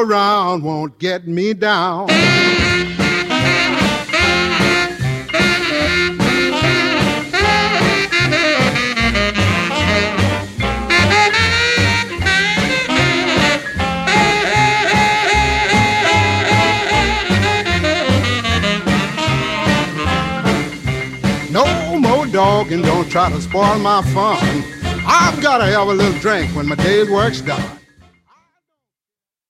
around won't get me down. No more dogging, don't try to spoil my fun. I've gotta have a little drink when my day's work's done.